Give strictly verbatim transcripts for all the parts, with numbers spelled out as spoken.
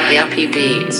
Yappy Beats.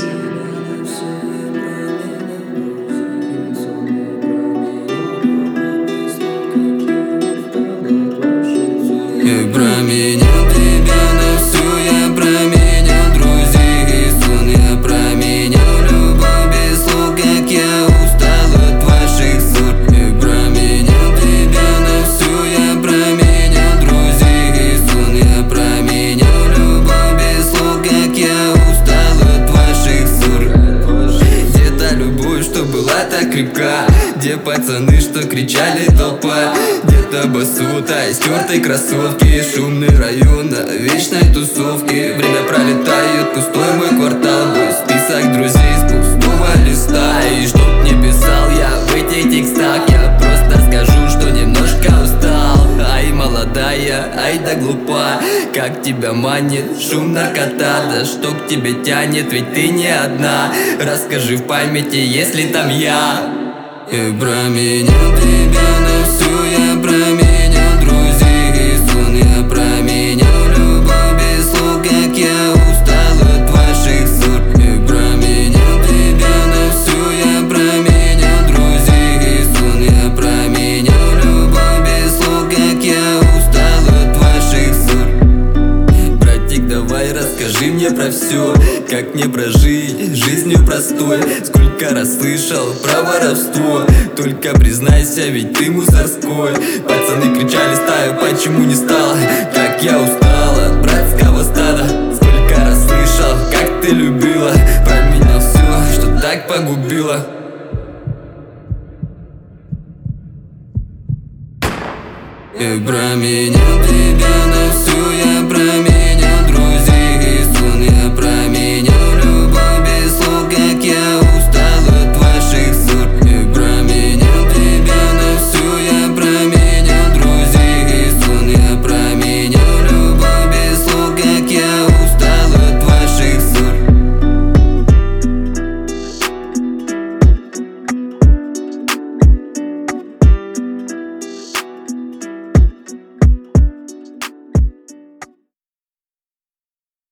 Я променял тебя на всю, я променял друзей и сон, я променял любовь без слов, как я устал от ваших ссор. Я променял тебя на всю, я променял друзей и сон, я променял любовь без слов, как я устал от ваших ссор. Где та любовь, что была так крепка, где пацаны, что кричали толпа, где-то басута, стертые кроссовки, шумный район на вечной тусовке. Время пролетает, пустой мой квартал, мой список друзей с пустого листа. И чтоб не писал я в этих текстах, я просто скажу, что немножко устал. Ай, молодая, ай да глупа, как тебя манит шум наркота, да что к тебе тянет, ведь ты не одна. Расскажи в памяти, если там я. Я променял тебя на всю, я променял друзей и сон, я променял любовь без слов, как я устал от ваших ссор. Я променял тебя на всю, я променял друзей и сон, я променял любовь без слов, как я устал от ваших ссор. Братик, давай расскажи мне про все, как мне прожить жизнью простой. Сколько раз слышал про воровство, только признайся, ведь ты мусорской. Пацаны кричали стаю, почему не стал, как я устал от братского стада. Сколько раз слышал, как ты любила, променял все, что так погубило. Я променял тебя на всю, я променял